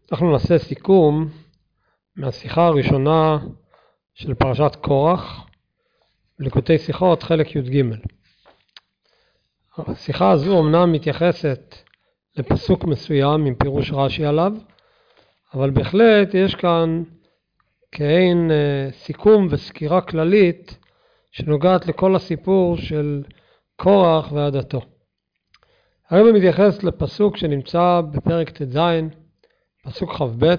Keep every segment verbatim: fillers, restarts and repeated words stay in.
אנחנו נעשה סיכום מהשיחה הראשונה של פרשת קורח, ליקוטי שיחות חלק י"ג. השיחה הזו אמנם מתייחסת לפסוק מסוים עם פירוש רש"י עליו, אבל בהחלט יש כאן כעין סיכום וסקירה כללית שנוגעת לכל הסיפור של קורח ועדתו. הרב מתייחס לפסוק שנמצא בפרק ט"ז, פסוק ח"ב,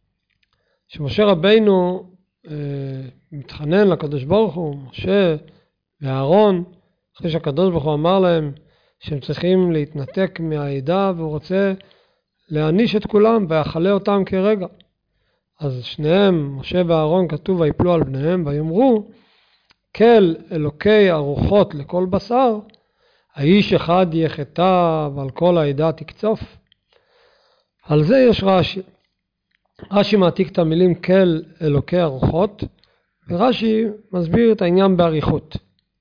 שמשה רבינו אה, מתחנן לקדוש ברוך הוא, משה ואהרון, אחרי שהקדוש ברוך הוא אמר להם שהם צריכים להתנתק מהעדה, והוא רוצה להעניש את כולם ויחלה אותם כרגע. אז שניהם, משה ואהרון, כתוב ויפלו על בניהם ויאמרו, כל אלוקי הרוחות לכל בשר, האיש אחד יחטא ועל כל העדה תקצוף. על זה יש רש"י. רש"י מעתיק את המילים כל אלוקי הרוחות, ורש"י מסביר את העניין באריכות.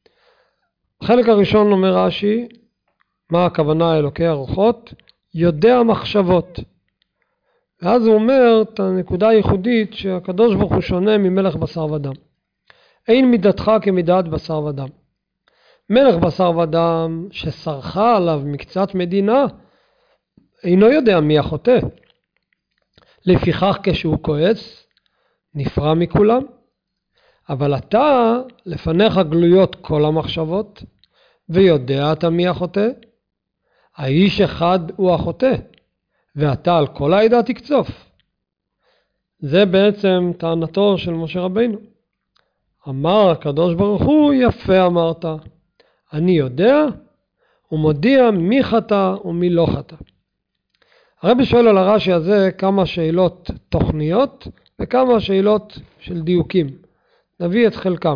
החלק הראשון אומר רש"י, מה הכוונה אלוקי הרוחות? יודע מחשבות. ואז הוא אומר את הנקודה הייחודית שהקדוש ברוך הוא שונה ממלך בשר ודם. אין מידתך כמידת בשר ודם. מלך בשר ודם ששרחה עליו מקצת מדינה, אינו יודע מי החוטא. לפיכך כשהוא כועס, נפרע מכולם. אבל אתה, לפניך גלויות כל המחשבות, ויודע אתה מי החוטא. האיש אחד הוא החוטא, ואתה על כל העדה תקצוף. זה בעצם טענתו של משה רבינו. אמר הקדוש ברוך הוא, יפה אמרת. אני יודע ומודיע מי חטא ומי לא חטא. הרבי שואל על הרש"י הזה כמה שאלות תוכניות וכמה שאלות של דיוקים. נביא את חלקם.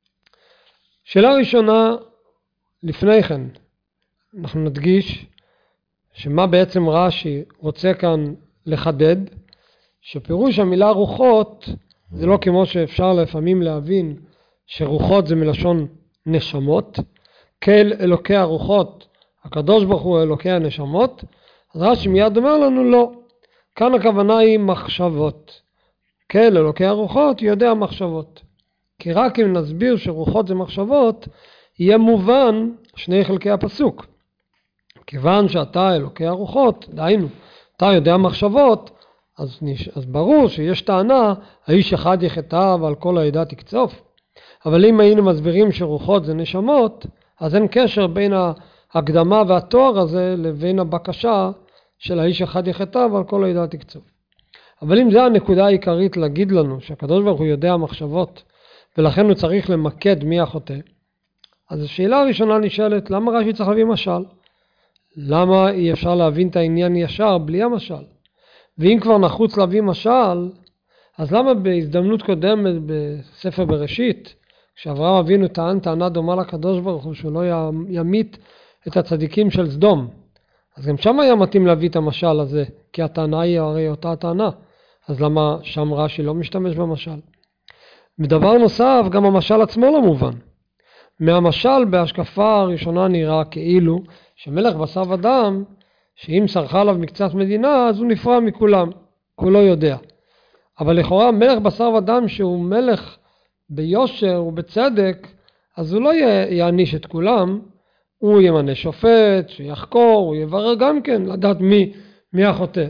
שאלה ראשונה, לפני כן, אנחנו נדגיש שמה בעצם רש"י רוצה כאן לחדד, שפירוש המילה רוחות זה לא כמו שאפשר לפעמים להבין שרוחות זה מלשון נשמות, כל אלוקי הרוחות, הקדוש ברוך הוא אלוקי הנשמות, אז רש"י מיד אומר לנו לא, כאן הכוונה היא מחשבות. כל אלוקי הרוחות יודע מחשבות. כי רק אם נסביר שרוחות זה מחשבות, יהיה מובן שני חלקי הפסוק. כיוון שאתה אלוקי הרוחות, דהיינו, אתה יודע מחשבות, אז, נש... אז ברור שיש טענה, האיש אחד יחטא ועל כל העדה תקצוף. אבל אם היינו מסבירים שרוחות זה נשמות, אז אין קשר בין ההקדמה והתואר הזה לבין הבקשה של האיש אחד יחטא ועל כל העדה תקצוף. אבל אם זה הנקודה העיקרית להגיד לנו שהקדוש ברוך הוא יודע מחשבות ולכן הוא צריך למקד מי החוטא, אז השאלה הראשונה נשאלת, למה רש"י צריך להביא משל? למה אי אפשר להבין את העניין ישר בלי המשל? ואם כבר נחוץ להביא משל, אז למה בהזדמנות קודמת בספר בראשית, כשאברהם אבינו טען טענה דומה לקדוש ברוך הוא שהוא לא ימית את הצדיקים של סדום, אז גם שם היה מתאים להביא את המשל הזה, כי הטענה היא הרי אותה הטענה. אז למה שם רש"י לא משתמש במשל? בדבר נוסף, גם המשל עצמו לא מובן. מהמשל בהשקפה הראשונה נראה כאילו שמלך בשר ודם, שאם שרחה עליו מקצת מדינה, אז הוא נפרע מכולם, כולו יודע. אבל לכאורה מלך בשר ודם שהוא מלך ביושר ובצדק, אז הוא לא יעניש את כולם, הוא ימנה שופט, שיחקור, הוא יברר גם כן, לדעת מי, מי החוטא.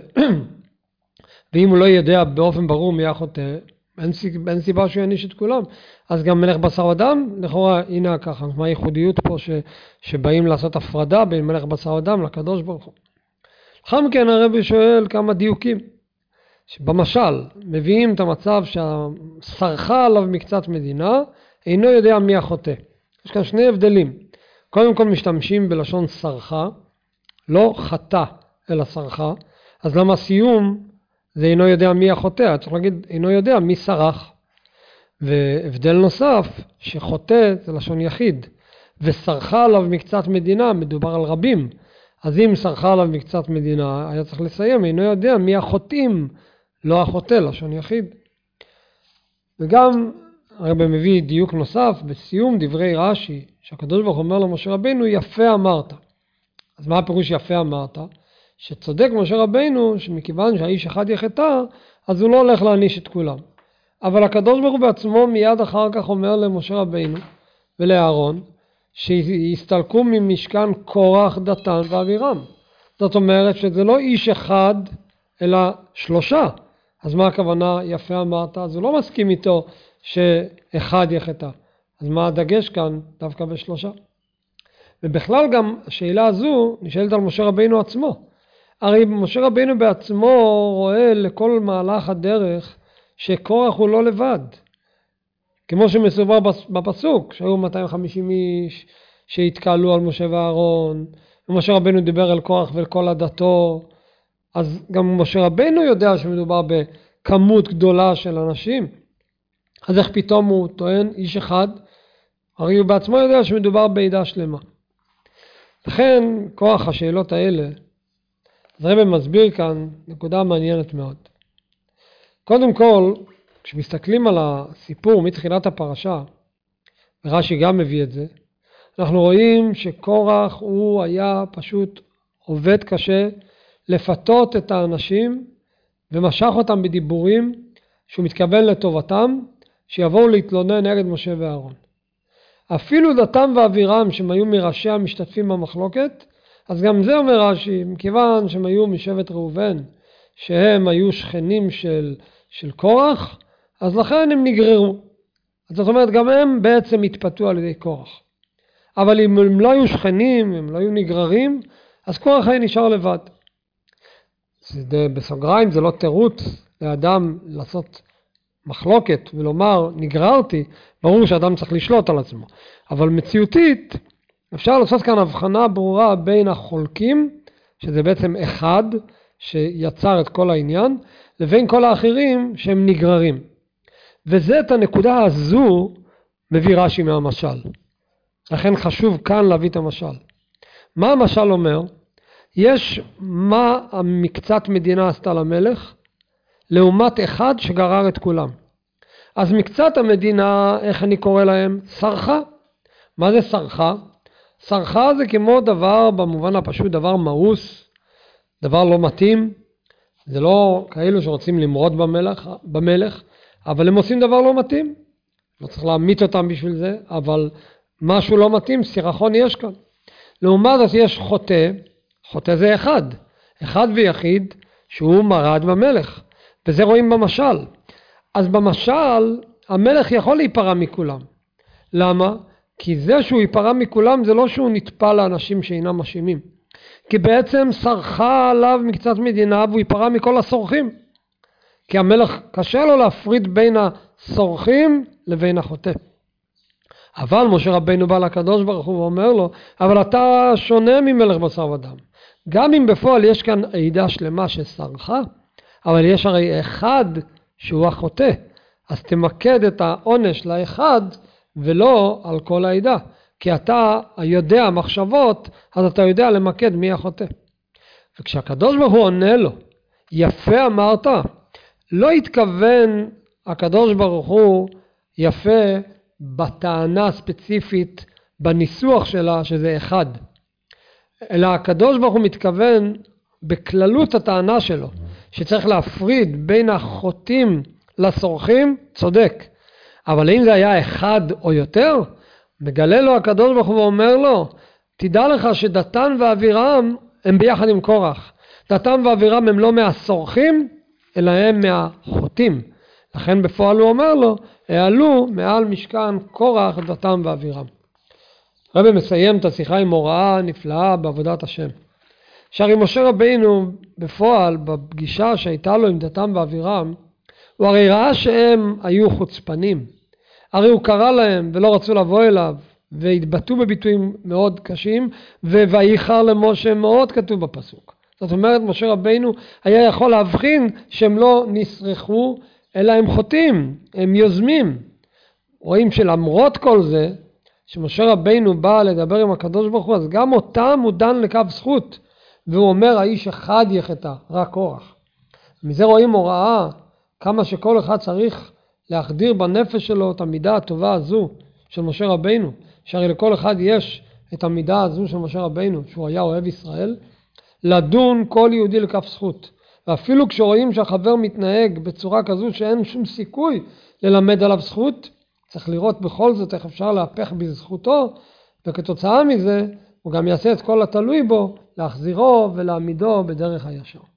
ואם הוא לא ידע באופן ברור מי החוטא, אין סיבה, אין סיבה שהוא יעניש את כולם. אז גם מלך בשר ודם, לכאורה, הנה ככה, מה הייחודיות פה ש, שבאים לעשות הפרדה בין מלך בשר ודם לקדוש ברוך הוא. לאחר מכן הרבי שואל כמה דיוקים. שבמשל, מביאים את המצב שהשרחה עליו מקצת מדינה, אינו יודע מי החוטא. יש כאן שני הבדלים. קודם כל משתמשים בלשון שרחה, לא חטא אלא שרחה, אז למה סיום זה אינו יודע מי החוטא? צריך להגיד אינו יודע מי שרח. והבדל נוסף, שחוטא זה לשון יחיד, ושרחה עליו מקצת מדינה, מדובר על רבים. אז אם שרחה עליו מקצת מדינה, היה צריך לסיים, אינו יודע מי החוטאים, לא החוטא, לשון יחיד. וגם הרב מביא דיוק נוסף, בסיום דברי רש"י, שהקדוש ברוך הוא אומר למשה רבינו, יפה אמרת. אז מה הפירוש יפה אמרת? שצודק משה רבינו, שמכיוון שהאיש אחד יחטא, אז הוא לא הולך להעניש את כולם. אבל הקדוש ברוך הוא בעצמו מיד אחר כך אומר למשה רבינו ולאהרון, שיסתלקו ממשכן קורח, דתן ואבירם. זאת אומרת שזה לא איש אחד, אלא שלושה. אז מה הכוונה? יפה אמרת, אז הוא לא מסכים איתו שאחד יחטא. אז מה הדגש כאן? דווקא בשלושה. ובכלל גם השאלה הזו נשאלת על משה רבינו עצמו. הרי משה רבינו בעצמו רואה לכל מהלך הדרך שקורח הוא לא לבד. כמו שמסובר בפסוק, שהיו מאתיים וחמישים איש שהתקהלו על משה ואהרון, ומשה רבינו דיבר על קורח ועל כל עדתו, אז גם משה רבינו יודע שמדובר בכמות גדולה של אנשים. אז איך פתאום הוא טוען איש אחד? הרי הוא בעצמו יודע שמדובר בעדה שלמה. לכן כוח השאלות האלה, אז הרב מסביר כאן נקודה מעניינת מאוד. קודם כל, כשמסתכלים על הסיפור מתחילת הפרשה, ורש"י גם מביא את זה, אנחנו רואים שקורח הוא היה פשוט עובד קשה לפתות את האנשים ומשך אותם בדיבורים שהוא מתכוון לטובתם, שיבואו להתלונן נגד משה ואהרון. אפילו דתם ואבירם שהם היו מראשי המשתתפים במחלוקת, אז גם זה אומר רש"י, מכיוון שהם היו משבט ראובן, שהם היו שכנים של, של קורח, אז לכן הם נגררו. זאת אומרת, גם הם בעצם התפתו על ידי קורח. אבל אם הם לא היו שכנים, הם לא היו נגררים, אז קורח היה נשאר לבד. זה, בסוגריים זה לא תירוץ לאדם לעשות מחלוקת ולומר נגררתי, ברור שאדם צריך לשלוט על עצמו. אבל מציאותית אפשר לעשות כאן הבחנה ברורה בין החולקים, שזה בעצם אחד שיצר את כל העניין, לבין כל האחרים שהם נגררים. וזה את הנקודה הזו מביא רש"י מהמשל. לכן חשוב כאן להביא את המשל. מה המשל אומר? יש מה המקצת מדינה עשתה למלך, לעומת אחד שגרר את כולם. אז מקצת המדינה, איך אני קורא להם? שרחה. מה זה שרחה? שרחה זה כמו דבר, במובן הפשוט, דבר מאוס, דבר לא מתאים. זה לא כאלו שרוצים למרוד במלך, במלך, אבל הם עושים דבר לא מתאים. לא צריך להעמיד אותם בשביל זה, אבל משהו לא מתאים, סירחון יש כאן. לעומת זאת יש חוטא, חוטא זה אחד, אחד ויחיד שהוא מרד במלך, וזה רואים במשל. אז במשל המלך יכול להיפרע מכולם. למה? כי זה שהוא ייפרע מכולם זה לא שהוא נטפל לאנשים שאינם אשמים. כי בעצם שרחה עליו מקצת מדינה והוא ייפרע מכל הסורכים. כי המלך קשה לו להפריד בין הסורכים לבין החוטא. אבל משה רבינו בא לקדוש ברוך הוא ואומר לו, אבל אתה שונה ממלך בשר ודם. גם אם בפועל יש כאן עדה שלמה ששרחה, אבל יש הרי אחד שהוא החוטא. אז תמקד את העונש לאחד ולא על כל העדה. כי אתה יודע מחשבות, אז אתה יודע למקד מי החוטא. וכשהקדוש ברוך הוא עונה לו, יפה אמרת, לא התכוון הקדוש ברוך הוא יפה בטענה ספציפית, בניסוח שלה שזה אחד. אלא הקדוש ברוך הוא מתכוון בכללות הטענה שלו, שצריך להפריד בין החוטאים לסורכים, צודק. אבל אם זה היה אחד או יותר, מגלה לו הקדוש ברוך הוא ואומר לו, תדע לך שדתן ואבירם הם ביחד עם קורח. דתן ואבירם הם לא מהסורכים, אלא הם מהחוטאים. לכן בפועל הוא אומר לו, העלו מעל משכן קורח, דתן ואבירם. רבי מסיים את השיחה עם הוראה נפלאה בעבודת השם. שהרי משה רבינו בפועל, בפגישה שהייתה לו עם דתן ואבירם, הוא הרי ראה שהם היו חוצפנים. הרי הוא קרא להם ולא רצו לבוא אליו, והתבטאו בביטויים מאוד קשים, וויחר למשה מאוד כתוב בפסוק. זאת אומרת, משה רבינו היה יכול להבחין שהם לא נסרחו, אלא הם חוטאים, הם יוזמים. רואים שלמרות כל זה, שמשה רבינו בא לדבר עם הקדוש ברוך הוא, אז גם אותם הוא דן לקו זכות, והוא אומר, האיש אחד יחטא, רק קורח. מזה רואים הוראה, כמה שכל אחד צריך להחדיר בנפש שלו את המידה הטובה הזו של משה רבינו, שהרי לכל אחד יש את המידה הזו של משה רבינו, שהוא היה אוהב ישראל, לדון כל יהודי לכף זכות. ואפילו כשרואים שהחבר מתנהג בצורה כזו שאין שום סיכוי ללמד עליו זכות, צריך לראות בכל זאת איך אפשר להפך בזכותו, וכתוצאה מזה הוא גם יעשה את כל התלוי בו, להחזירו ולהעמידו בדרך הישר.